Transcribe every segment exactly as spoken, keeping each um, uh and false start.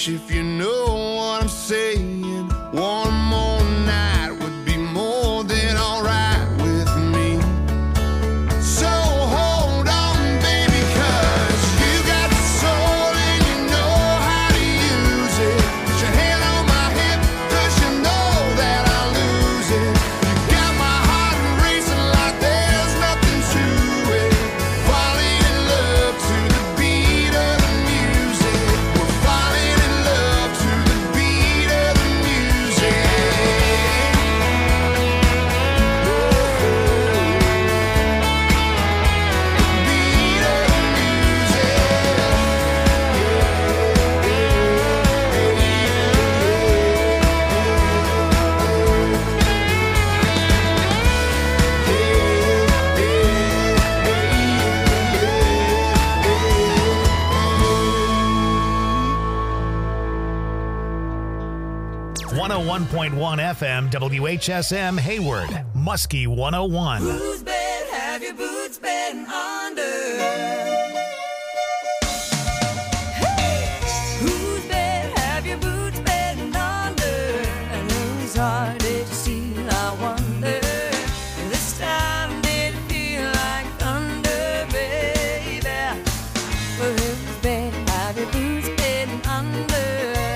wish, if you know what I'm saying, one more night would be more than alright with me. So hold on, baby, 'cause you got the soul and you know how to use it. Put your hand on my hip, 'cause you know that I'll lose it. You got my heart racing like there's nothing to it. Falling in love to the beat of the music. We're falling in love to the beat of the music. one oh one point one F M, W H S M, Hayward, Muskie one oh one. Whose bed have your boots been under? Hey! Whose bed have your boots been under? And whose heart did you steal, I wonder? This time did it feel like thunder, baby? Well, whose bed have your boots been under?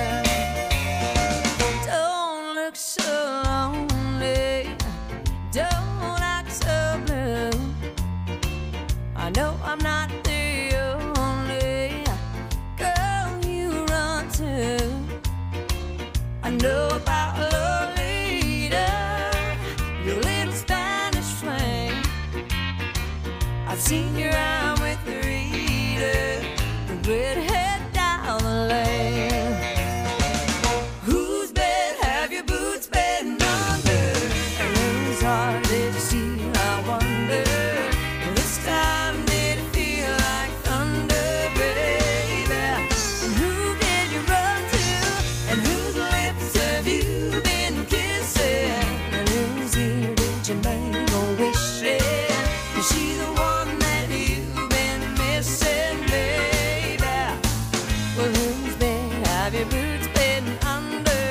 Don't look so lonely, don't act so blue. I know I'm not the only girl you run to. I know about Lolita, your little Spanish flame. I've seen you around with Rita, the redhead down the lane. Whose bed have your boots been under? And whose heart did you steal, I wonder? This time did it feel like thunder, baby? And who did you run to? And whose lips have you been kissing? And whose ear did you make a wish in? Is she the one that you've been missing, baby? Well, whose bed have your boots been under?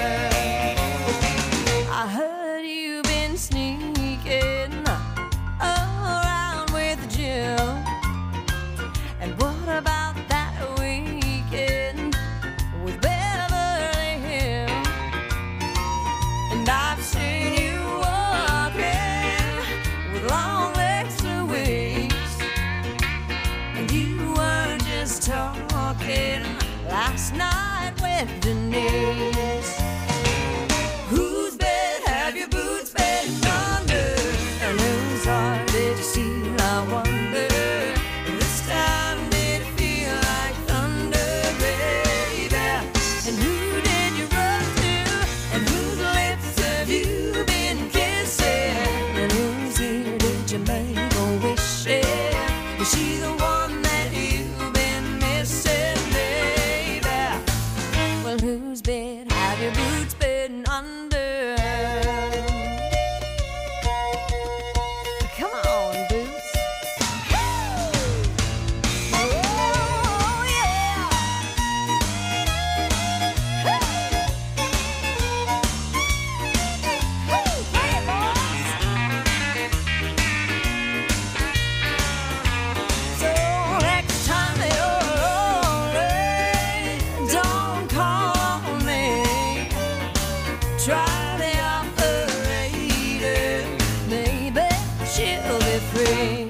I heard you've been sneaking around with Jill. And what about that weekend with Beverly Hills? And I've seen you walking with long legs to waist. And you weren't just talking last night with Denise. Whose bed have your boots been under? And whose heart did you steal, I wonder? This time did it feel like thunder, baby? And who did you run to? And whose lips have you been kissing? And whose ear did you make a wish in? Is she the one that you've been missing, baby? Well, whose bed have your boots been under? Come on, boots. Oh, yeah. Hey, boys. So next time you're lonely, don't call me. Try the operator, maybe she'll be free.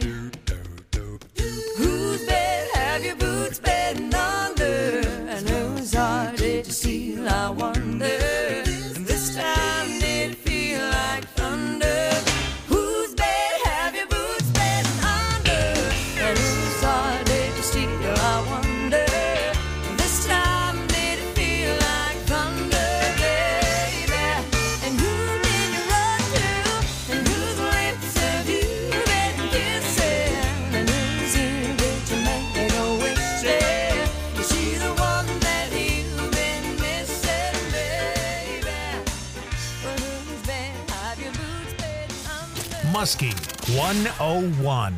Whose bed have your boots been under? And whose heart did you steal, I wonder? And this time did it feel like thunder? Whose bed have your boots been under? And whose heart did you steal, I wonder? This time did it feel like thunder, baby? And who did you run to? And whose lips have you been kissing? And whose ear did you make a wish in? Is she the one that you've been missing, baby? Well, whose bed have your boots been under? Muskie one oh one.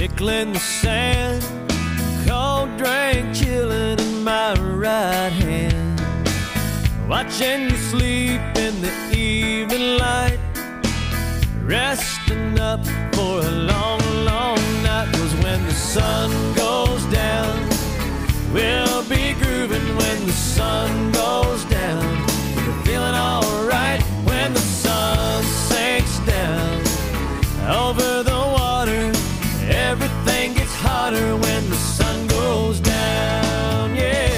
tickling the sand, cold drink chilling in my right hand, watching you sleep in the evening light, resting up for a long, long night. 'Cause when the sun goes down, we'll be grooving. When the sun goes down, we're feeling alright. When the sun sinks down over the water, everything gets hotter when the sun goes down, yeah.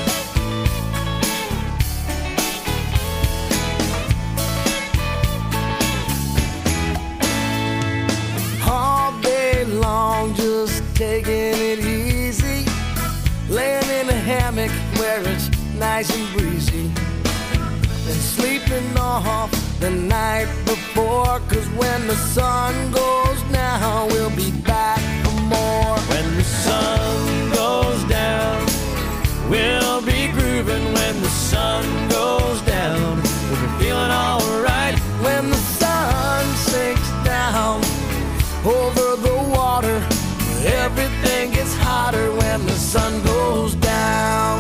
All day long, just taking it easy, laying in a hammock where it's nice and breezy, and sleeping off the night before. 'Cause when the sun goes down, we'll be back for more. When the sun goes down, we'll be grooving. When the sun goes down, we'll be feeling alright. When the sun sinks down over the water, everything gets hotter when the sun goes down.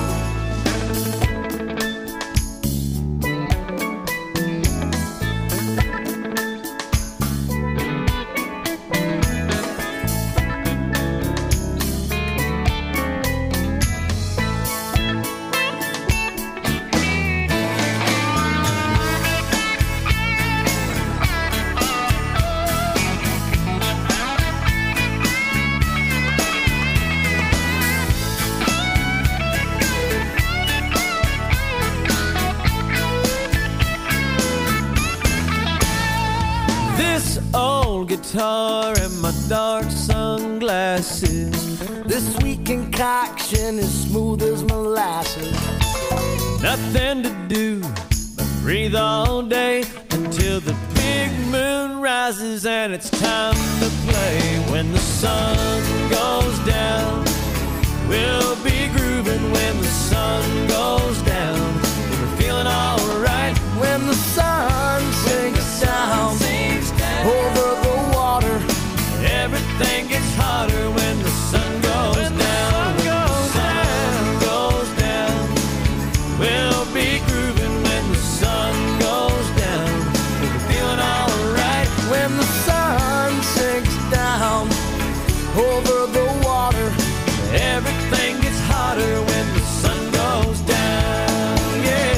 Guitar and my dark sunglasses, this sweet concoction is smooth as molasses. Nothing to do but breathe all day until the big moon rises and it's time to play. When the sun goes down, we'll be grooving. When the sun goes down, we're feeling alright. When the sun sinks down over the water, everything gets hotter when the sun goes when down. The sun goes when the sun down. goes down, we'll be grooving. When the sun goes down, we'll be feeling alright. When the sun sinks down over the water, everything gets hotter when the sun goes down, yeah.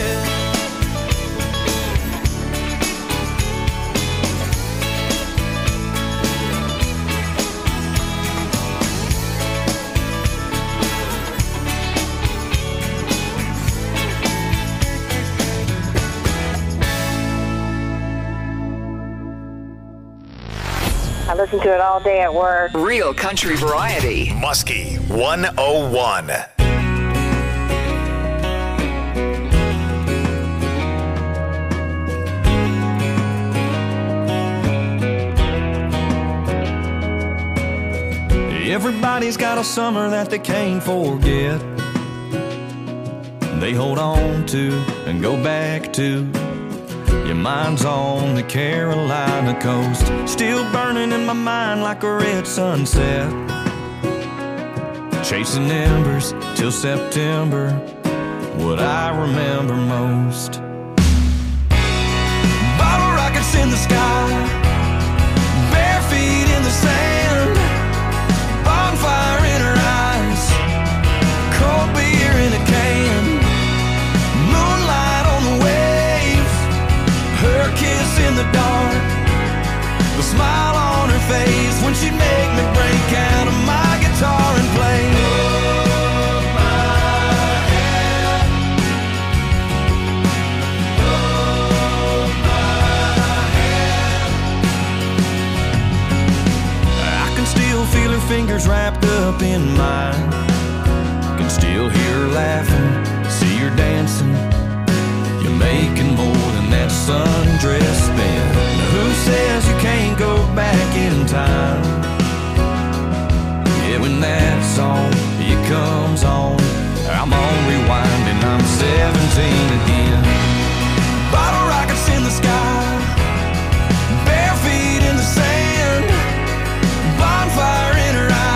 I listen to it all day at work. Real country variety. Muskie one oh one. Everybody's got a summer that they can't forget. They hold on to and go back to. Your mind's on the Carolina coast, still burning in my mind like a red sunset. Chasing embers till September, what I remember most. Bottle rockets in the sky, bare feet in the sand, bonfire in her eyes, cold beer in a can, moonlight on the wave, her kiss in the dark, the smile on her face when she'd make me break out of my guitar and play. Hold my hand, hold my hand. I can still feel her fingers wrapped up in mine, can still hear her laughing, see her dancing. You're making more than that sundress then. Now who says you can't go back in time? Yeah, when that song, it comes on, I'm on rewind and I'm seventeen again. Bottle rockets in the sky, bare feet in the sand, bonfire in her eyes.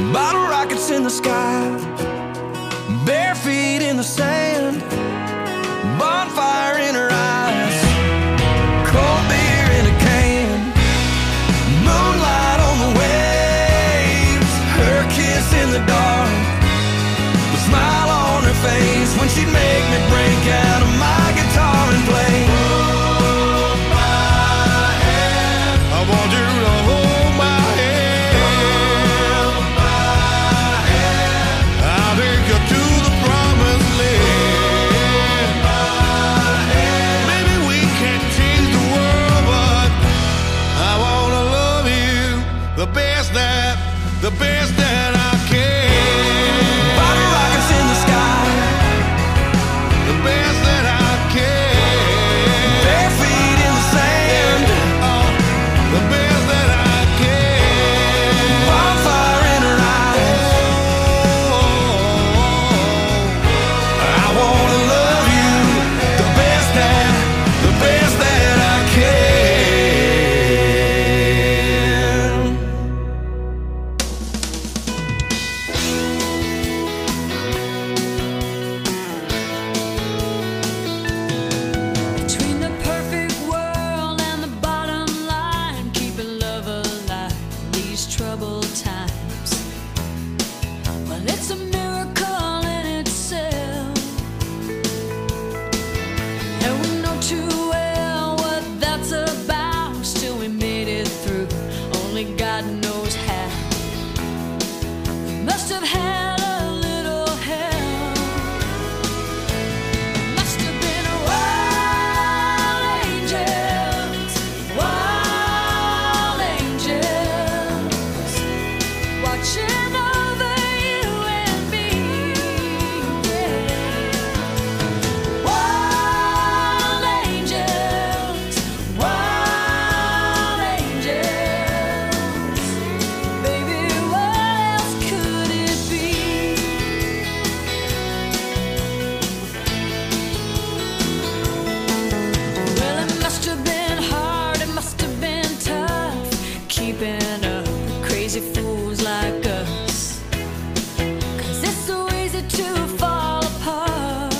Bottle rockets in the sky, bare feet in the sand, bonfire in her eyes, cold beer in a can, moonlight on the waves, her kiss in the dark, the smile on her face when she'd make me break out of my guitar and play. Hold my hand, I want you to hold my hand, hold my hand, I'll take you to the promised land. Hold my hand, maybe we can't change the world, but I wanna love you the best that, the best that I can. Bottle rockets in the sky, the best that I can. Bare feet in the sand, oh, the best that I can. Bonfire in her eyes, oh, I wanna love you the best that, the best that I can. Between the perfect world and the bottom line, keeping love alive in these troubled times. Well, it's a miracle in itself, and we know too well what that's about. Still, we made it through. Only God knows how. We must have had a little help. Must have been wild angels, wild angels, watching over you and me. Yeah. Wild angels, wild angels, baby, what else could it be? Well, it must have been hard, it must have been tough, keeping up with crazy fools like us. 'Cause it's so easy to fall apart.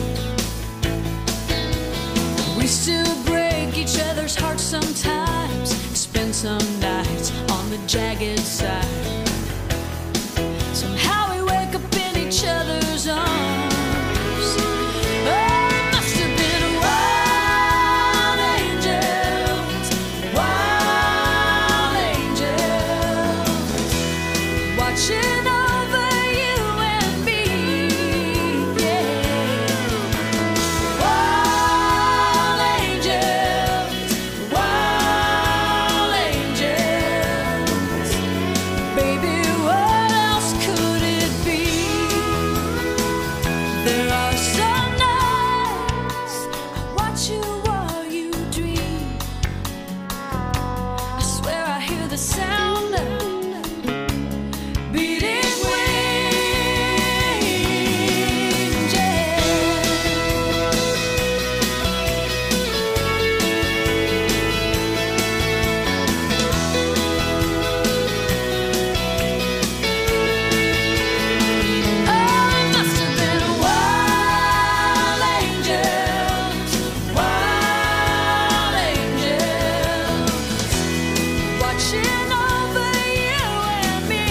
We still break each other's hearts sometimes, spend some nights on the jagged side. Somehow we wake up in each other's arms. Oh, it must have been wild angels, wild angels, watching over you and me. Yeah. Wild angels, wild angels, baby, what else could it be? There are some nights I watch you while you dream. I swear I hear the sound of beating wings. Yeah. Oh, it must have been wild angels, wild angels, watching over you and me.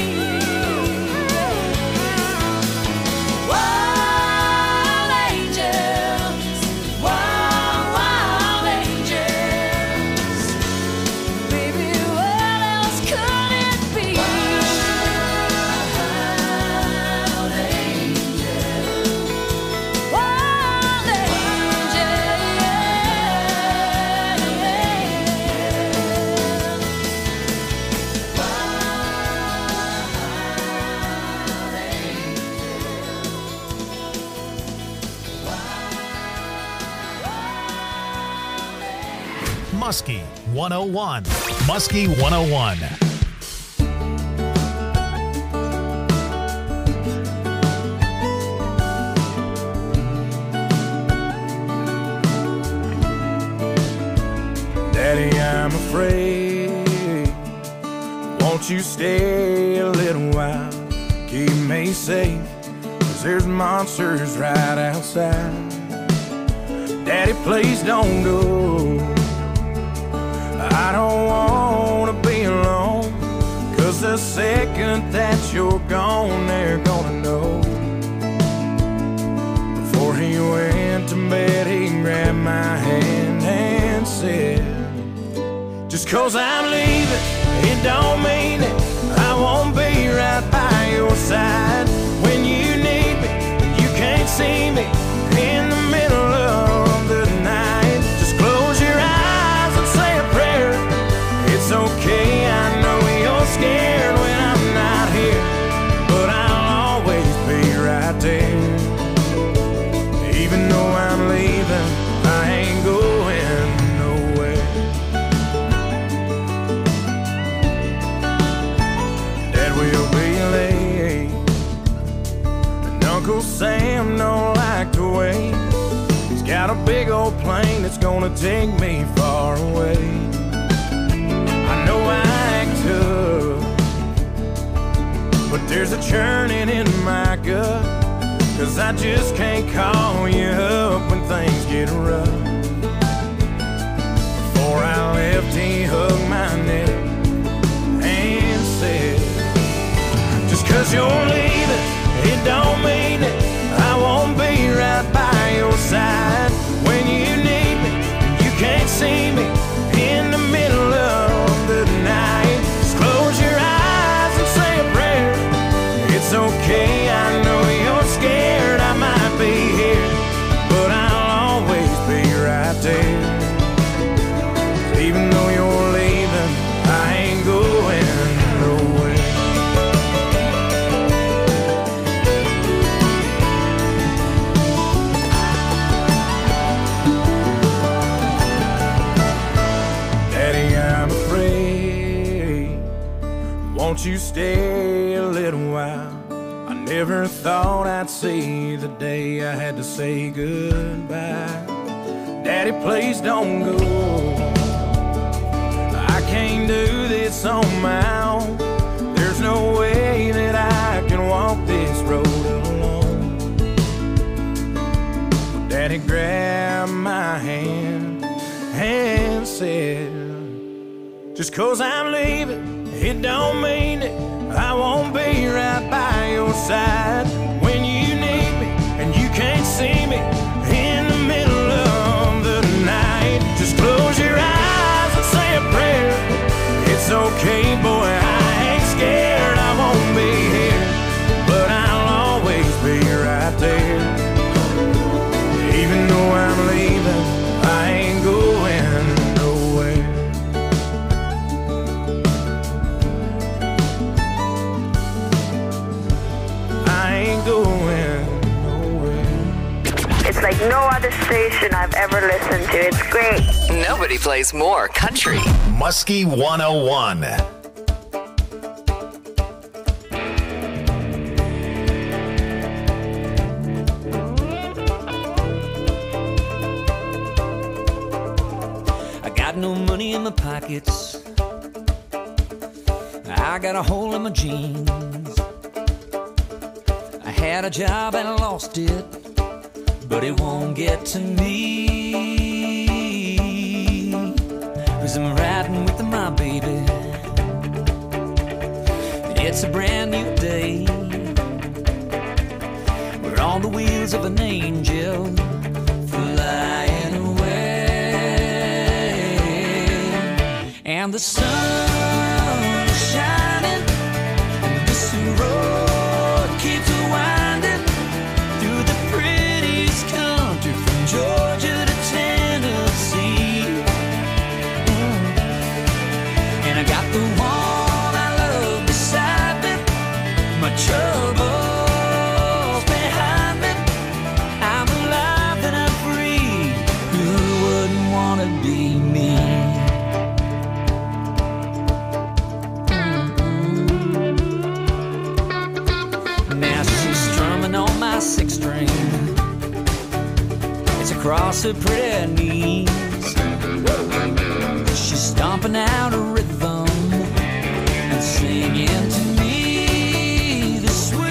Wild angels, wild, wild angels, baby, what else could it be? Wild angels, wild Muskie one oh one. Muskie one oh one. Daddy, I'm afraid. Won't you stay a little while? keep me safe, 'cause there's monsters right outside. Daddy, please don't go. I don't wanna be alone, 'cause the second that you're gone, they're gonna know. Before he went to bed, he grabbed my hand and said, just 'cause I'm leaving, it don't mean it. I won't be right by your side. When you need me, you can't see me in the middle of the night. Just close your eyes and say a prayer. It's okay, I know you're scared when I'm not here, but I'll always be right there. Even though I'm leaving, I ain't going nowhere. Dad will be late, and Uncle Sam don't like to wait. He's got a big old plane that's gonna take me far away. I know I act tough, but there's a churning in my gut, 'cause I just can't call you up when things get rough. Before I left, he hugged my neck and said, just 'cause you're leaving, it don't mean it. I won't be right by your side. When you need me, you can't see me in the middle of the night. Just close your eyes and say a prayer. It's okay, I know you're scared, I might be here, but I'll always be right there. Even though you're leaving, I ain't going nowhere. Daddy, I'm afraid. Won't you stay a little while? I never thought I'd see the day I had to say goodbye. Daddy, please don't go. I can't do this on my own. There's no way that I can walk this road alone. Daddy grabbed my hand and said, just 'cause I'm leaving, it don't mean it. I won't be right by your side. When you need me and you can't see me in the middle of the night. Just close your eyes and say a prayer. It's okay, boy, I ain't scared. I won't be here, but I'll always be right there. Even though I'm leaving, I ain't going nowhere. I ain't going nowhere. It's like no other station I've ever listened to. It's great. Nobody plays more country. Muskie one oh one. I got no money in my pockets. I got a hole in my jeans. I had a job and I lost it, but it won't get to me. 'Cause I'm riding with my baby. It's a brand new day. We're on the wheels of an angel flying away. And the sun is shining, and this road keeps winding through the prettiest country from Georgia to Tennessee. Mm. And I got the one I love beside me, my troubles behind me. I'm alive and I'm free. Who wouldn't wanna be me? Now she's strumming on my six string. It's across her pretty knees. She's stomping out a rhythm and singing to me the sweet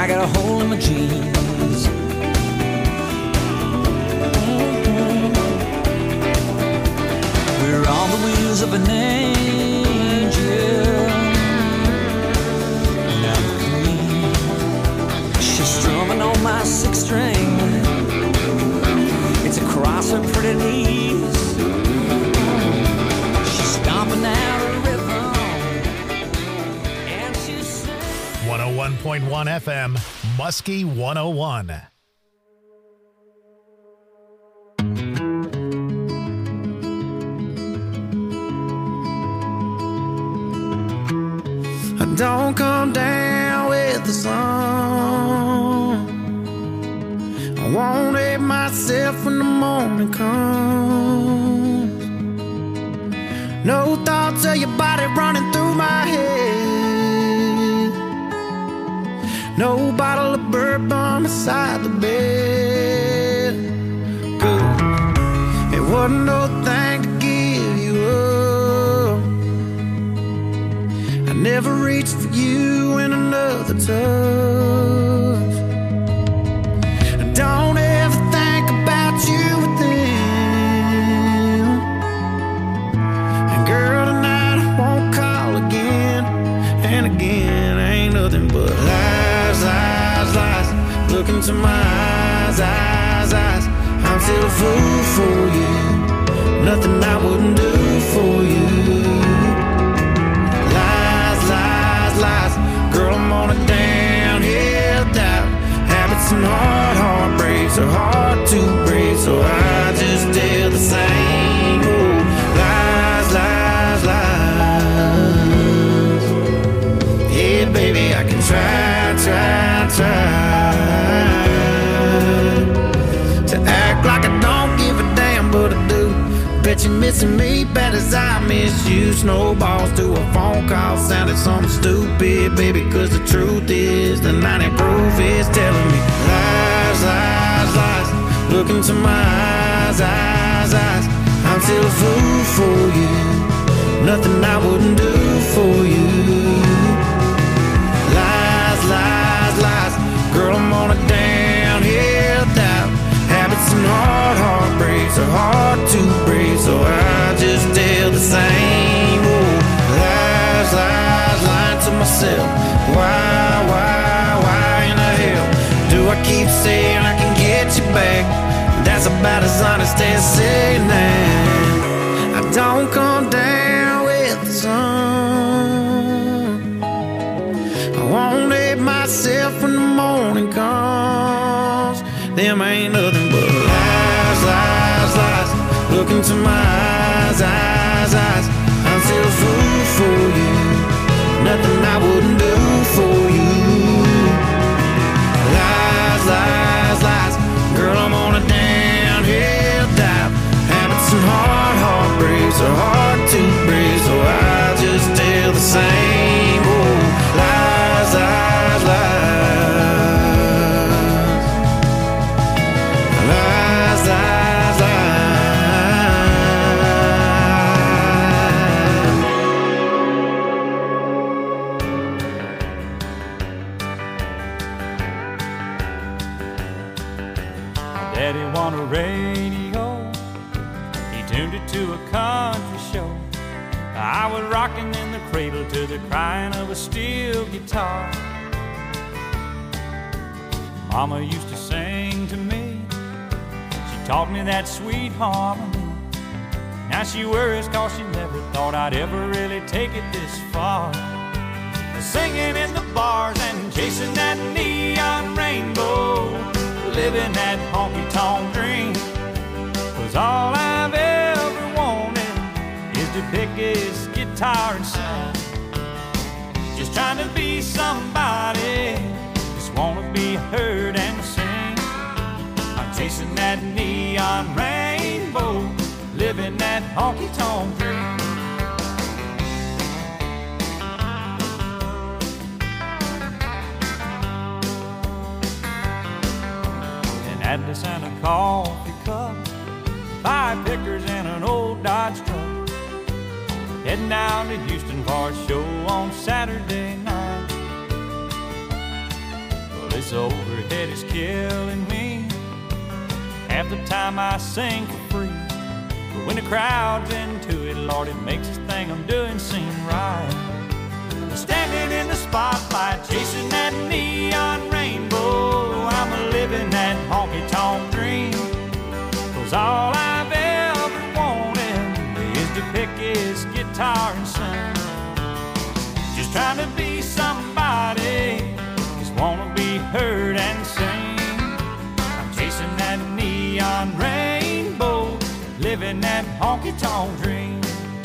I got a hole in my jeans. Mm-hmm. We're on the wheels of an angel. Now queen, she's strumming on my six string. It's across her pretty knees. She's stomping out a rhythm, and she's singing. one oh one point one F M, Muskie one oh one. Don't come down with the sun. I won't hate myself when the morning comes. No thoughts of your body running through my head. No bottle of bourbon beside the bed. Good. It wasn't no thing to give you up. I never reached for you in another touch. Don't ever think about you with them. And girl, tonight I won't call again. And again, ain't nothing but lies, lies, lies. Look into my eyes, eyes, eyes. I'm still a fool for you. Nothing I wouldn't do for you. Lies, lies, lies. Girl, I'm on a downhill dive. Habits and hard heartbreaks are hard to break, so I just tell the same old lies, lies, lies. Yeah, baby, I can try, try, try to act like I don't give a damn, but I do. Bet you're missing me bad as I miss you. Snowballs to a phone call sounded something stupid, baby, cause the truth is the ninety proof is telling me lies, lies, lies. Look into my eyes, eyes, eyes. I'm still a fool for you. Nothing I wouldn't do for you. Lies, lies, lies. Girl, I'm on a downhill dive. Habits and hard heartbreaks are hard to break, so I just tell the same old lies, lies, lying to myself. Why, why, why in the hell do I keep saying I can get you back? That's about as honest as saying that I don't come down with the sun. I won't hate myself when the morning comes. Them ain't nothing but lies, lies, lies. Look into my eyes, eyes, eyes. I'm still a fool for you. Nothing I wouldn't do for you. Lies, lies, lies. Girl, I'm on a downhill dive. Habits and hard heartbreaks are hard to break, so I just tell the same old lies, lies, lies. Lies, lies, Daddy won a radio. He tuned it to a country show. I was rocking in the cradle to the crying of a steel guitar. Mama used to sing to me. She taught me that sweet harmony. Now she worries cause she never thought I'd ever really take it this far. Singing in the bars and chasing that neon rainbow, living that honky-tonk dream. Was all I've ever wanted is to pick his guitar and sing. Just trying to be somebody, just wanna be heard and sing. I'm chasing that neon rainbow, living that honky-tonk dream. Atlas and a coffee cup, five pickers and an old Dodge truck, heading down to Houston for a show on Saturday night. Well, This overhead is killing me. Half the time I sing for free, but when the crowd's into it, Lord, it makes this thing I'm doing seem right. Standing in the spotlight, chasing that neon rainbow, I'm a living that honky-tonk dream. 'Cause all I've ever wanted is to pick his guitar and sing. Just trying to be somebody, just wanna be heard and sing. I'm chasing that neon rainbow, living that honky-tonk dream.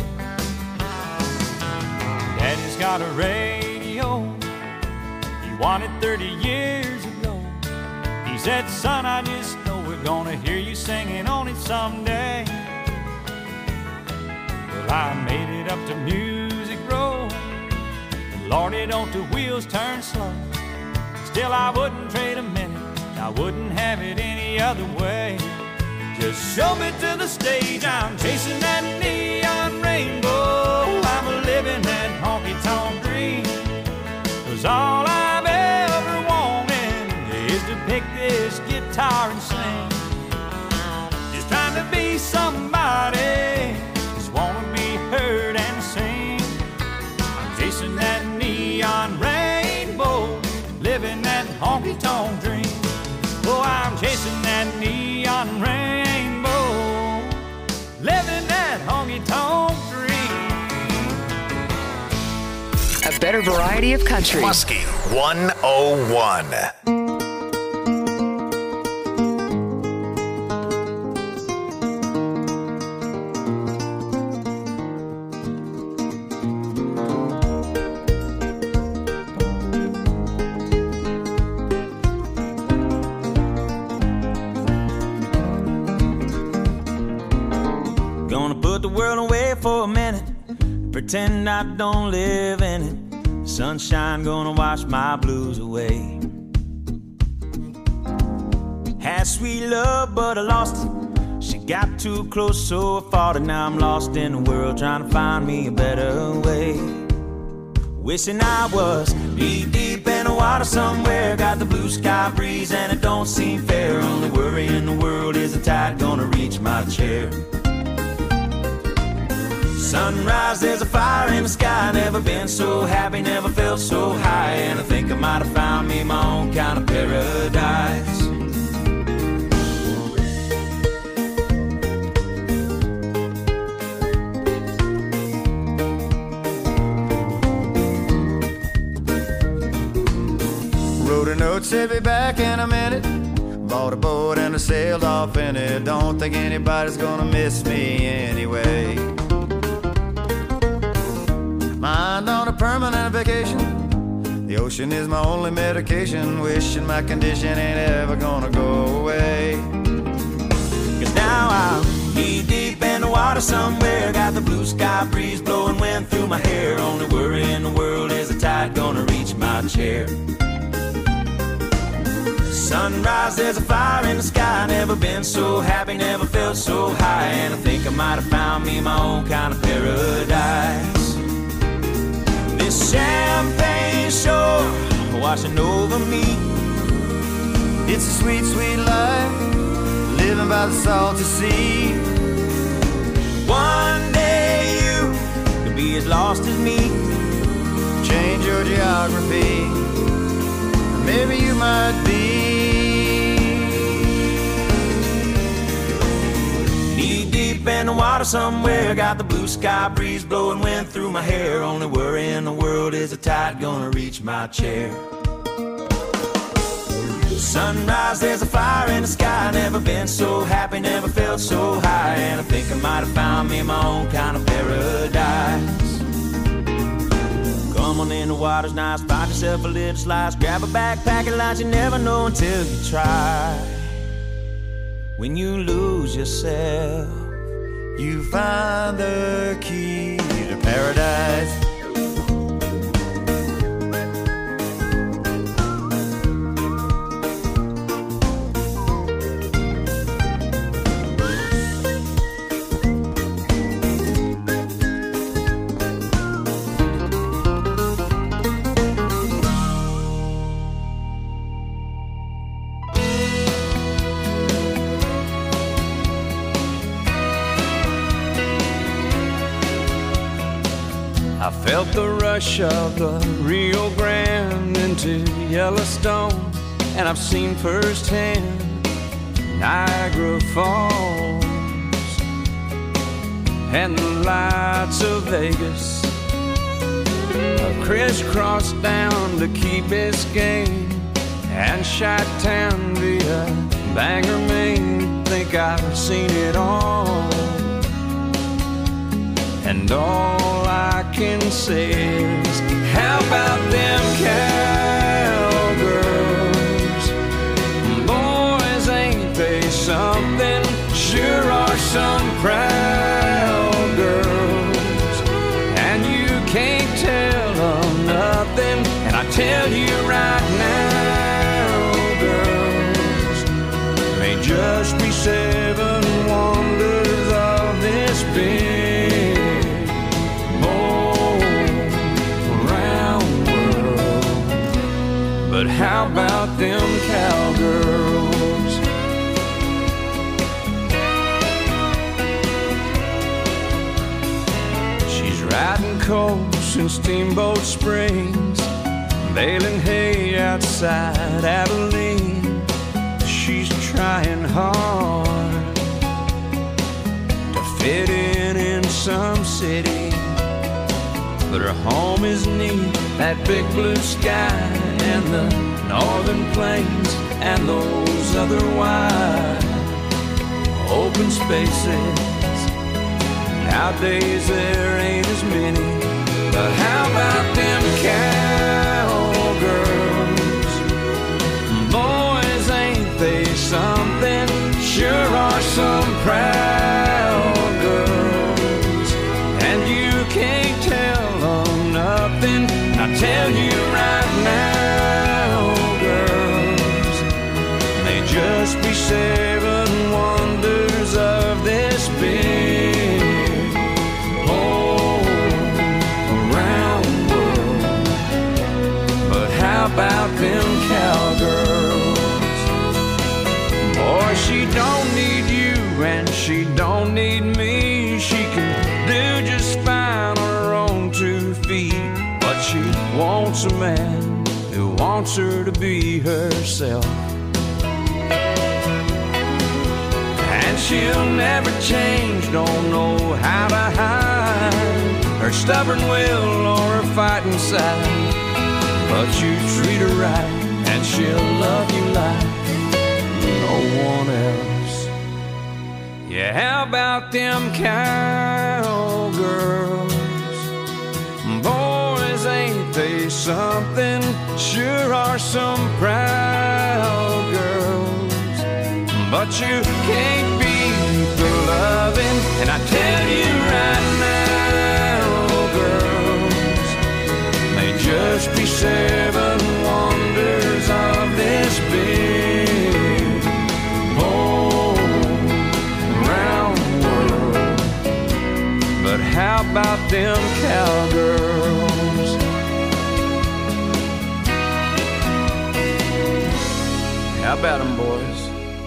Daddy's got a radio he wanted thirty years ago. He said, son, I just know we're gonna hear you singing on it someday. Well, I made it up to Music Row. Lordy, don't the wheels turn slow. Still, I wouldn't trade a minute, I wouldn't have it any other way. Just show me to the stage, I'm chasing that neon rainbow. I'm a living that honky-tonk dream. 'Cause all I've ever wanted is to pick this guitar and sing. Just trying to be somebody, just wanna be heard and sing. I'm chasing that neon rainbow, living that honky-tonk dream. Oh, I'm chasing that neon rainbow, living that honky-tonk dream. A better variety of country. Muskie one oh one. For a minute, pretend I don't live in it. Sunshine gonna wash my blues away. Had sweet love, but I lost it. She got too close, so I fought it. Now I'm lost in the world, trying to find me a better way. Wishing I was knee deep in the water somewhere. Got the blue sky breeze and it don't seem fair. Only worry in the world is the tide gonna reach my chair. Sunrise, there's a fire in the sky. Never been so happy, never felt so high. And I think I might have found me my own kind of paradise. Wrote a note, said be back in a minute. Bought a boat and I sailed off in it. Don't think anybody's gonna miss me anyway. Mind on a permanent vacation. The ocean is my only medication. Wishing my condition ain't ever gonna go away. 'Cause now I'm knee deep in the water somewhere. Got the blue sky breeze blowing wind through my hair. Only worry in the world is the tide gonna reach my chair. Sunrise, there's a fire in the sky. Never been so happy, never felt so high. And I think I might have found me my own kind of paradise. This champagne shore washing over me. It's a sweet, sweet life, living by the salty sea. One day you could be as lost as me. Change your geography, maybe you might be. Knee deep in the water somewhere. Got the blue sky breeze blowing wind through my hair. Only worry in the world is the tide gonna reach my chair. Sunrise, there's a fire in the sky. Never been so happy, never felt so high. And I think I might have found me my own kind of paradise. Come on in, the water's nice. Find yourself a little slice. Grab a backpack and lunch. You never know until you try. When you lose yourself, you find the key to paradise. I felt the rush of the Rio Grande into Yellowstone, and I've seen firsthand Niagara Falls and the lights of Vegas. I crisscrossed down to Key Biscayne and Chi-Town via Bangor, Maine. Think I've seen it all, and all I can say is, how about them cowgirls? Boys, ain't they something? Sure are some proud girls, and you can't tell them nothing. And I tell you right now, girls, may just be seven wonders of this big round world. But how about them cowgirls? She's riding coals in Steamboat Springs, baling hay outside Abilene. She's trying hard to fit in in some city, but her home is neath that big blue sky and the northern plains and those other wide open spaces. Nowadays there ain't as many, but how about them cowgirls? Boys, ain't they something? Sure are some proud girls, and you can't tell them nothing. I tell you right now, girls, they just be seven wonders of this big whole round world. But how about them cowgirls? Boy, she don't need you and she don't need me. She can do just fine on her own two feet, but she wants a man who wants her to be herself. And she'll never change, don't know how to hide her stubborn will or her fighting side. But you treat her right and she'll love you like no one else. Yeah, how about them cowgirls? Boys, ain't they something? Sure are some proud girls, but you can't beat the loving. And I tell you right now, girls, may just be seven wonders of this big whole round world. But how about them cowgirls? How about them, boys?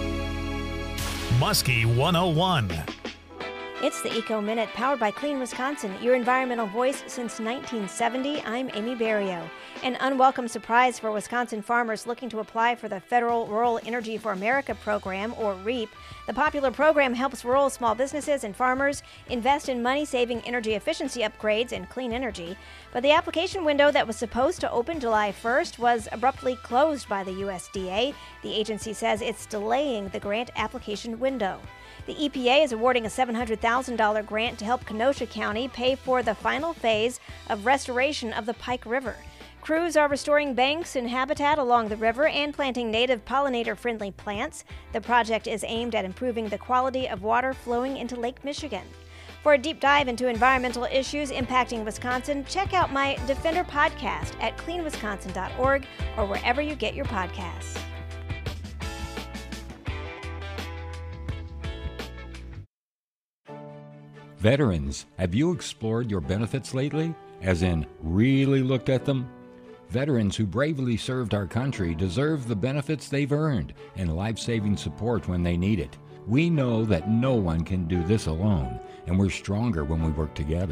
Muskie one oh one. It's the Eco Minute, powered by Clean Wisconsin, your environmental voice since nineteen seventy. I'm Amy Barrio. An unwelcome surprise for Wisconsin farmers looking to apply for the Federal Rural Energy for America program, or REAP. The popular program helps rural small businesses and farmers invest in money-saving energy efficiency upgrades and clean energy. But the application window that was supposed to open July first was abruptly closed by the U S D A. The agency says it's delaying the grant application window. The E P A is awarding a seven hundred thousand dollars grant to help Kenosha County pay for the final phase of restoration of the Pike River. Crews are restoring banks and habitat along the river and planting native pollinator-friendly plants. The project is aimed at improving the quality of water flowing into Lake Michigan. For a deep dive into environmental issues impacting Wisconsin, check out my Defender podcast at clean wisconsin dot org or wherever you get your podcasts. Veterans, have you explored your benefits lately? As in, really looked at them? Veterans who bravely served our country deserve the benefits they've earned and life-saving support when they need it. We know that no one can do this alone, and we're stronger when we work together.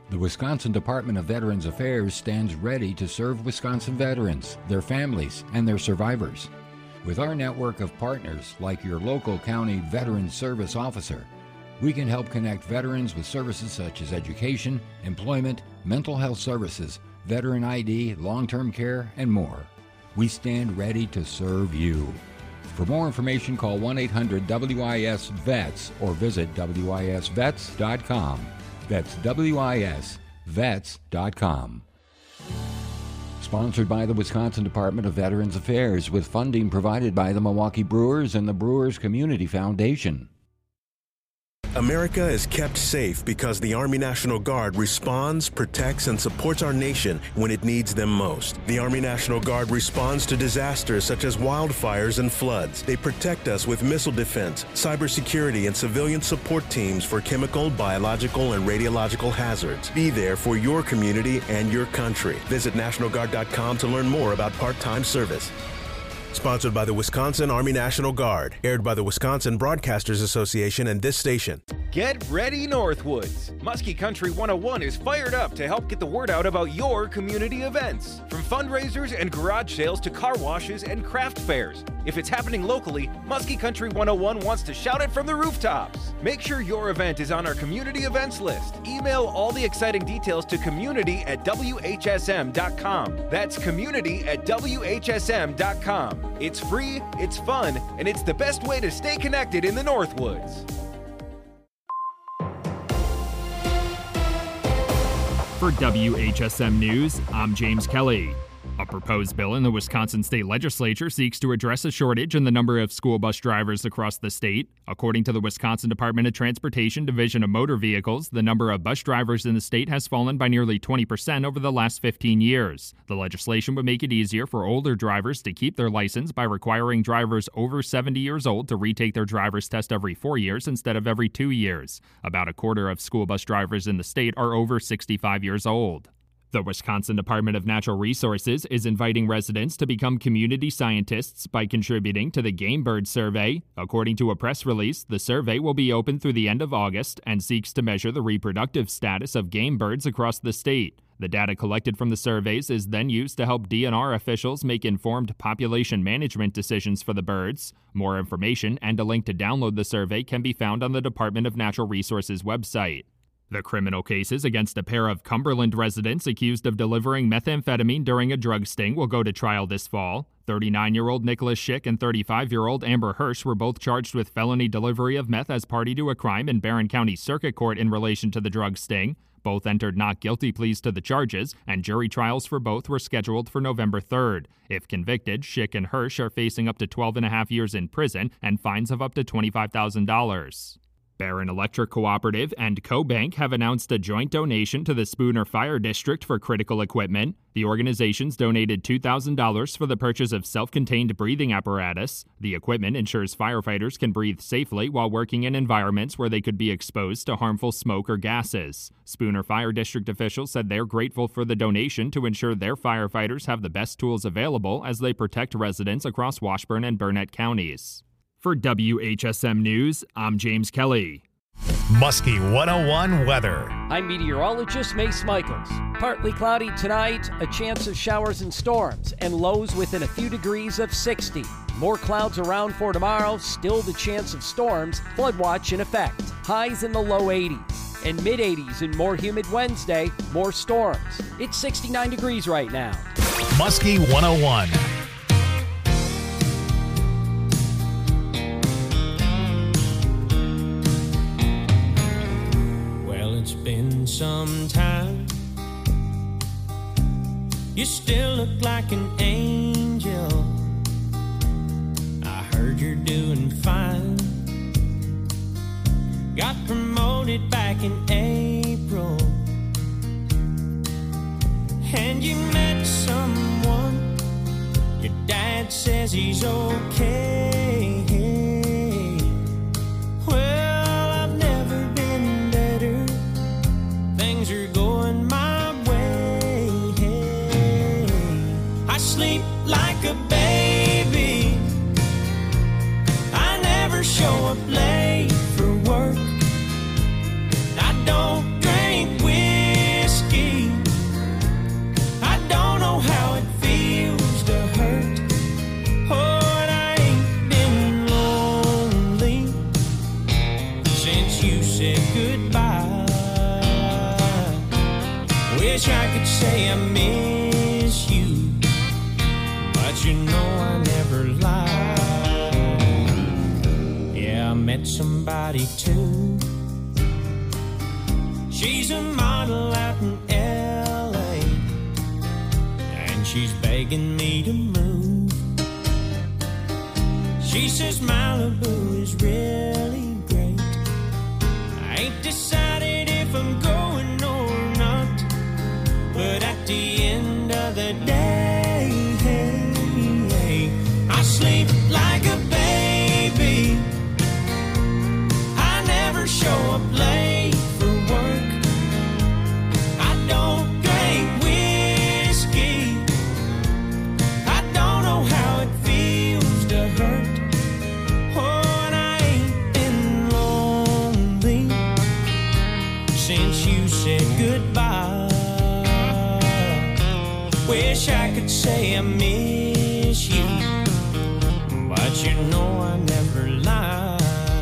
The Wisconsin Department of Veterans Affairs stands ready to serve Wisconsin veterans, their families, and their survivors. With our network of partners, like your local county Veterans Service Officer, we can help connect veterans with services such as education, employment, mental health services, veteran I D, long-term care, and more. We stand ready to serve you. For more information, call one eight hundred W I S vets or visit W I S vets dot com. That's W I S vets dot com. Sponsored by the Wisconsin Department of Veterans Affairs with funding provided by the Milwaukee Brewers and the Brewers Community Foundation. America is kept safe because the Army National Guard responds, protects, and supports our nation when it needs them most. The Army National Guard responds to disasters such as wildfires and floods. They protect us with missile defense, cybersecurity, and civilian support teams for chemical, biological, and radiological hazards. Be there for your community and your country. Visit National Guard dot com to learn more about part-time service. Sponsored by the Wisconsin Army National Guard. Aired by the Wisconsin Broadcasters Association and this station. Get ready, Northwoods! Muskie Country one oh one is fired up to help get the word out about your community events. From fundraisers and garage sales to car washes and craft fairs. If it's happening locally, Muskie Country one oh one wants to shout it from the rooftops. Make sure your event is on our community events list. Email all the exciting details to community at W H S M dot com. That's community at W H S M dot com. It's free, it's fun, and it's the best way to stay connected in the Northwoods. For W H S M News, I'm James Kelly. A proposed bill in the Wisconsin State Legislature seeks to address a shortage in the number of school bus drivers across the state. According to the Wisconsin Department of Transportation Division of Motor Vehicles, the number of bus drivers in the state has fallen by nearly twenty percent over the last fifteen years. The legislation would make it easier for older drivers to keep their license by requiring drivers over seventy years old to retake their driver's test every four years instead of every two years. About a quarter of school bus drivers in the state are over sixty-five years old. The Wisconsin Department of Natural Resources is inviting residents to become community scientists by contributing to the Game Bird Survey. According to a press release, the survey will be open through the end of August and seeks to measure the reproductive status of game birds across the state. The data collected from the surveys is then used to help D N R officials make informed population management decisions for the birds. More information and a link to download the survey can be found on the Department of Natural Resources website. The criminal cases against a pair of Cumberland residents accused of delivering methamphetamine during a drug sting will go to trial this fall. thirty-nine-year-old Nicholas Schick and thirty-five-year-old Amber Hirsch were both charged with felony delivery of meth as party to a crime in Barron County Circuit Court in relation to the drug sting. Both entered not guilty pleas to the charges, and jury trials for both were scheduled for November third. If convicted, Schick and Hirsch are facing up to twelve and a half years in prison and fines of up to twenty-five thousand dollars. Barron Electric Cooperative and CoBank have announced a joint donation to the Spooner Fire District for critical equipment. The organizations donated two thousand dollars for the purchase of self-contained breathing apparatus. The equipment ensures firefighters can breathe safely while working in environments where they could be exposed to harmful smoke or gases. Spooner Fire District officials said they're grateful for the donation to ensure their firefighters have the best tools available as they protect residents across Washburn and Burnett counties. For W H S M News, I'm James Kelly. Muskie one oh one weather. I'm meteorologist Mace Michaels. Partly cloudy tonight, a chance of showers and storms, and lows within a few degrees of sixty. More clouds around for tomorrow, still the chance of storms, flood watch in effect. Highs in the low eighties. And mid eighties and more humid Wednesday, more storms. It's sixty-nine degrees right now. Muskie one oh one. It's been some time. You still look like an angel. I heard you're doing fine. Got promoted back in April. And you met someone. Your dad says he's okay. Well, I've never been better. Things are going my way. I sleep like a baby. I never show up late for work. I don't drink whiskey. Wish I could say I miss you, but you know I never lied. Yeah, I met somebody too. She's a model out in L A, and she's begging me to move. She says Malibu is really great. I ain't decided if I'm going or not, but at the end of the day, hey, hey, I sleep like a baby. I never show up late for work. I don't drink whiskey. I don't know how it feels to hurt. Oh, and I ain't been lonely since you said goodbye. Wish I could say I miss you, but you know I never lied.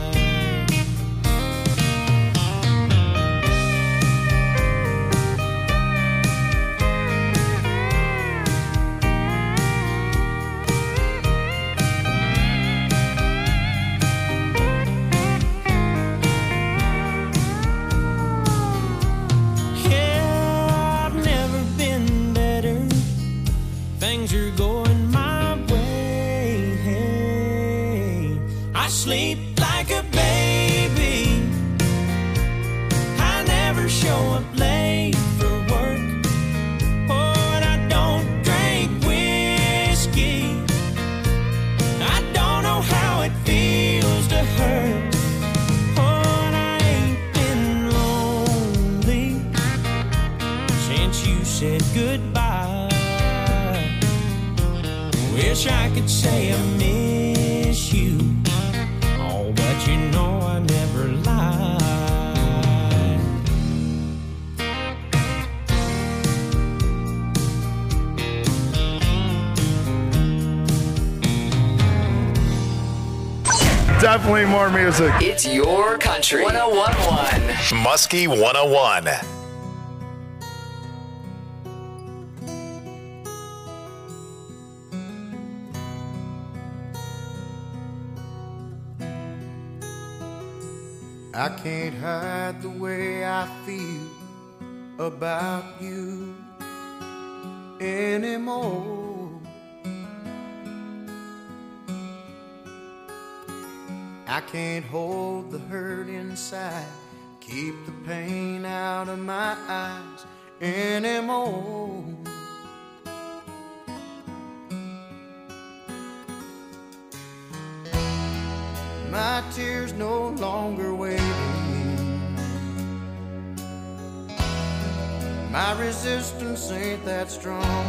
Yeah, I've never been better. Things are going my way. Hey, I sleep like a baby. I never show up late for work. Oh, and I don't drink whiskey. I don't know how it feels to hurt. Oh, and I ain't been lonely since you said goodbye. Wish I could say I miss you, oh, but you know I never lied. Definitely more music. It's your country. one oh one point one. Muskie one oh one. I can't hide the way I feel about you anymore. I can't hold the hurt inside, keep the pain out of my eyes anymore. My tears no longer waiting. My resistance ain't that strong.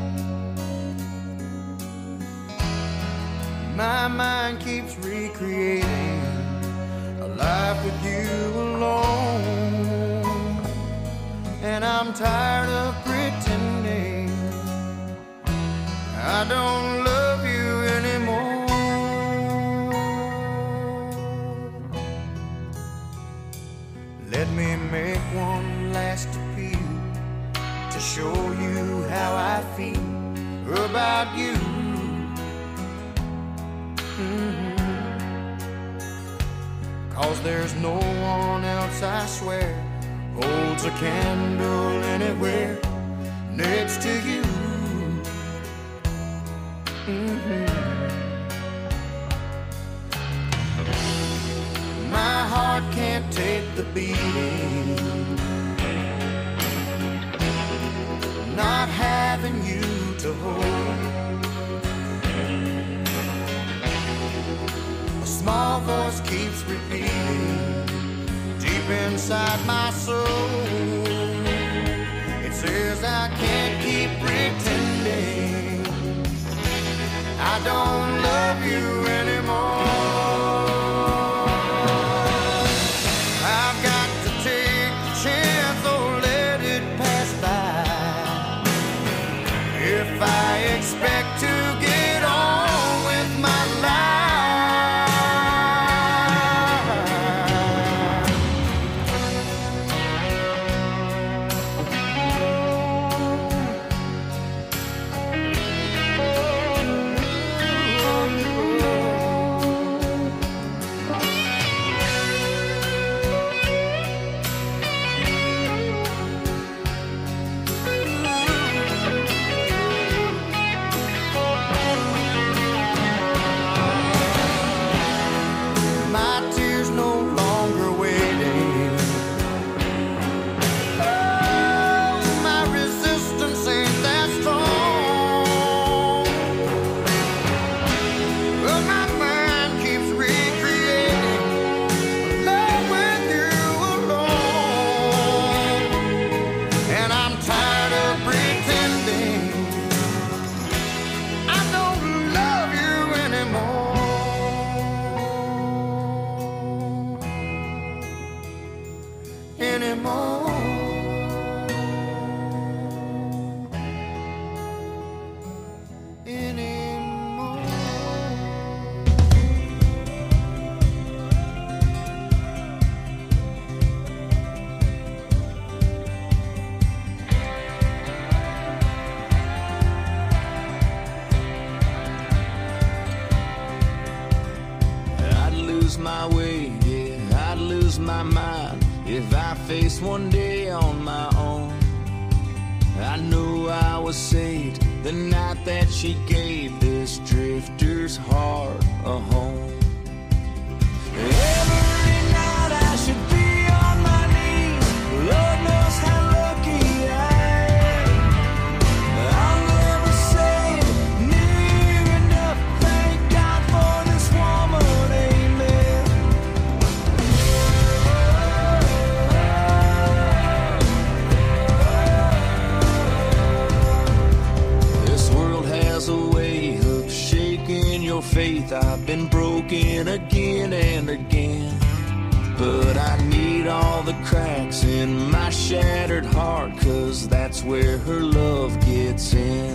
My mind keeps recreating a life with you alone. And I'm tired of pretending I don't love you anymore. Let me make one last appeal to show you how I feel about you. Mm-hmm. 'Cause there's no one else, I swear, holds a candle anywhere next to you. Mm-hmm. My heart can't take the beating, not having you to hold. A small voice keeps repeating deep inside my soul. It says I can't keep pretending I don't love you anymore. I expect to get on with my life. anymore. Anymore. I'd lose my way, yeah, I'd lose my mind if I faced one day on my own. I knew I was saved the night that she gave this drifter's heart a home. Every night I should be on my knees, Lord knows how lucky I am. I'll never say near enough, thank God for this woman, amen. This world has a way of shaking your faith. I've been broken again and again, but I need all the cracks in my shattered heart, 'cause that's where her love gets in.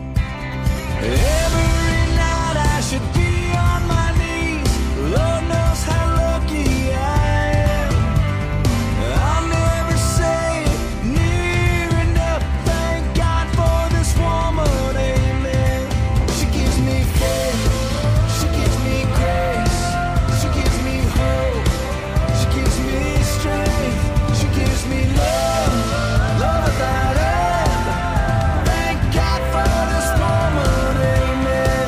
Every night I should be on my knees, Lord knows how lucky I am. I'll never say near enough, thank God for this woman, amen. She gives me faith, she gives me grace, she gives me hope, she gives me strength, she gives me love, love without end. Thank God for this woman, amen.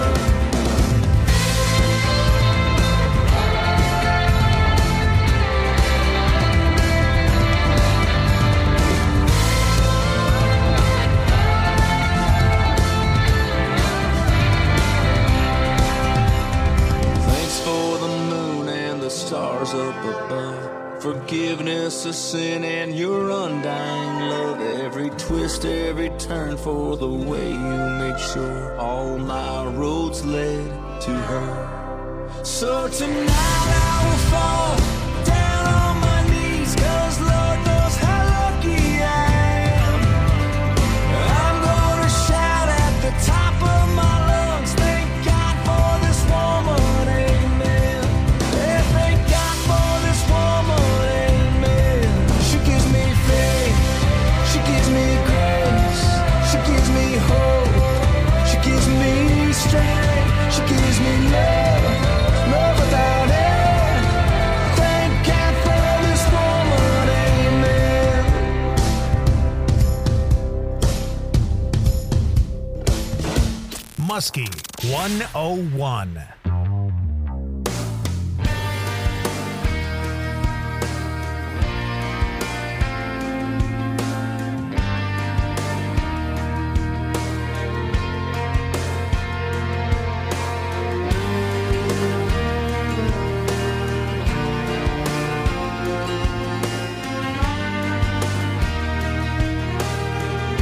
Thanks for the moon and the stars up above, forgiveness of sin and your undying love. Every twist, every turn, for the way you made sure all my roads led to her. So tonight I will fall down on my knees, 'cause Lord knows how lucky I am. I'm gonna shout at the top of my lungs, thank God for this woman, amen. Yeah, thank God for this woman, amen. She gives me faith, she gives me grace, she gives me hope, she gives me strength, she gives me love, love without end. Thank God for this woman, amen. Muskie one oh one.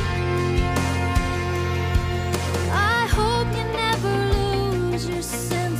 I hope you never lose your sense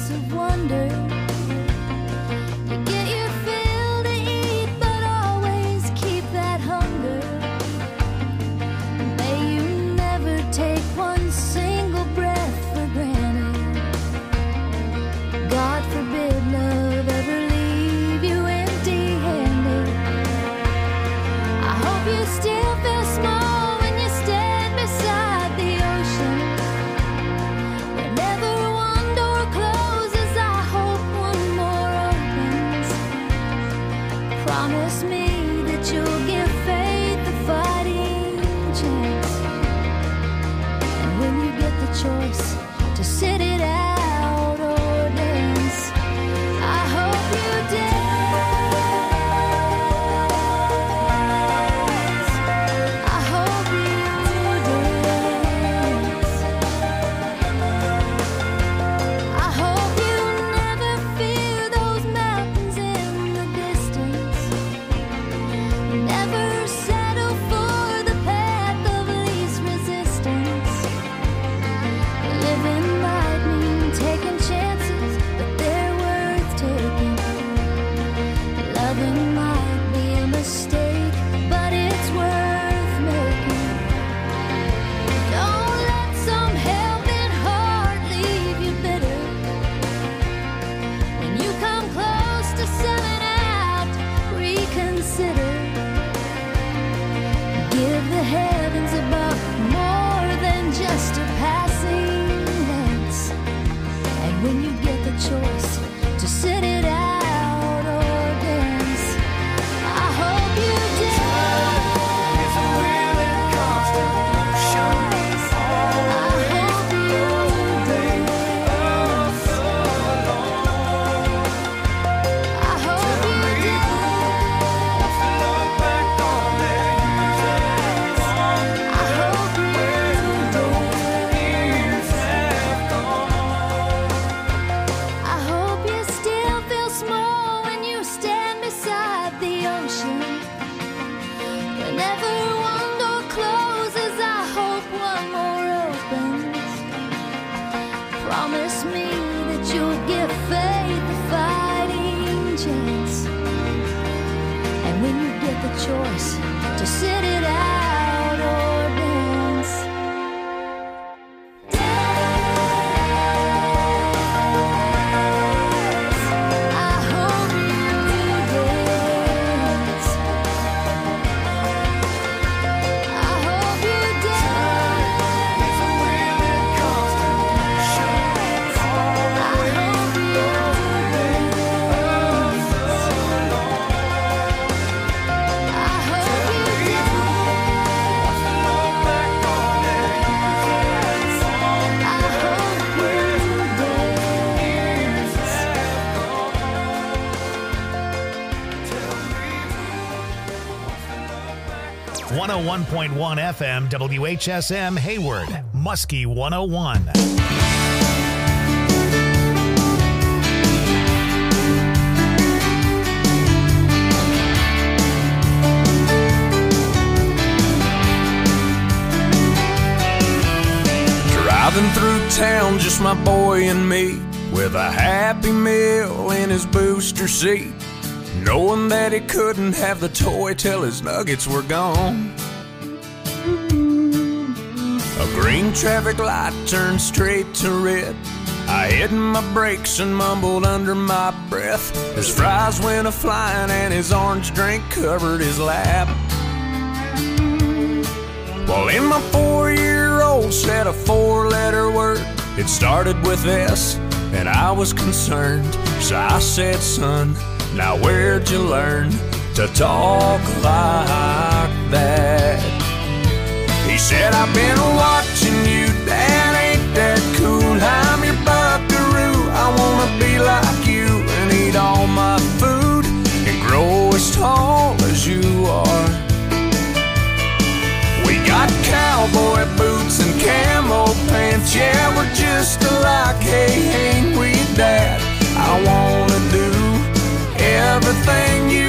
one oh one point one F M W H S M Hayward, Muskie one oh one. Driving through town, just my boy and me, with a Happy Meal in his booster seat, knowing that he couldn't have the toy till his nuggets were gone. A green traffic light turned straight to red. I hit my brakes and mumbled under my breath. His fries went a-flying and his orange drink covered his lap. Well, in my four-year-old said a four-letter word. It started with S, and I was concerned. So I said, son, now where'd you learn to talk like that? He said, I've been watching you, Dad, ain't that cool? I'm your buckaroo, I wanna be like you and eat all my food and grow as tall as you are. We got cowboy boots and camo pants, yeah, we're just alike, hey, ain't we, Dad? I wanna do everything